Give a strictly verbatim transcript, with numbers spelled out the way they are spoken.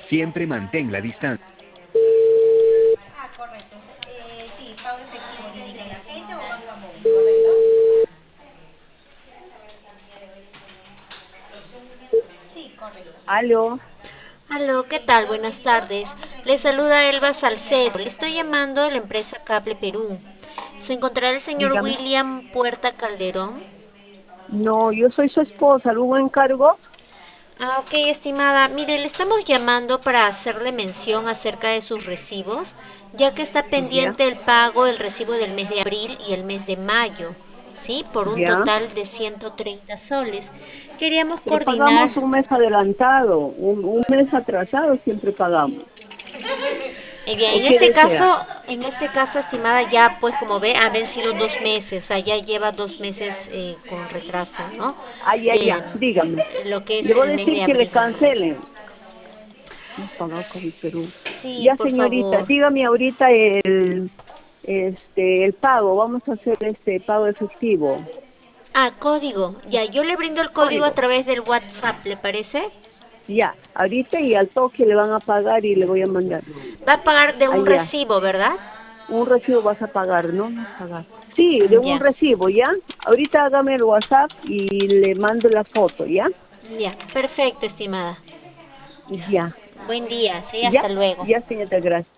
Siempre mantén la distancia. Ah, correcto. Eh, sí, pago efectivo, línea de la gente o banco móvil, ¿correcto? Sí, correcto. Aló, Aló, ¿qué tal? Buenas tardes. Le saluda Elba Salcedo. Le estoy llamando de la empresa Cable Perú. ¿Se encontrará el señor dígame. William Puerta Calderón? No, yo soy su esposa, ¿algún encargo? Ah, ok, estimada. Mire, le estamos llamando para hacerle mención acerca de sus recibos, ya que está Ya, pendiente el pago del recibo del mes de abril y el mes de mayo, ¿sí? Por un ya. total de ciento treinta soles. Queríamos Pero coordinar. pagamos un mes adelantado, un, un mes atrasado siempre pagamos. Eh, bien, ¿O en qué este desea? caso, en este caso, estimada, ya pues como ve, han vencido dos meses, o sea, ya lleva dos meses eh, con retraso, ¿no? Ah, ya, Eh, ya, dígame. lo que Le es voy el a mes decir de que le abril. cancelen. No pagado con el Perú. Sí, Ya, por señorita, favor. dígame ahorita el, este, el pago. Vamos a hacer este pago efectivo. Ah, código. Ya, yo le brindo el código a Código. través del WhatsApp, ¿le parece? Ya, ahorita y al toque le van a pagar y le voy a mandar. Va a pagar de un Allá. recibo, ¿verdad? Un recibo vas a pagar, ¿no? No pagar. Sí, de un Ya, recibo, ¿ya? Ahorita hágame el WhatsApp y le mando la foto, ¿ya? ya. Perfecto, estimada. Ya. Buen día, sí, Ya, hasta luego. ya, señorita, gracias.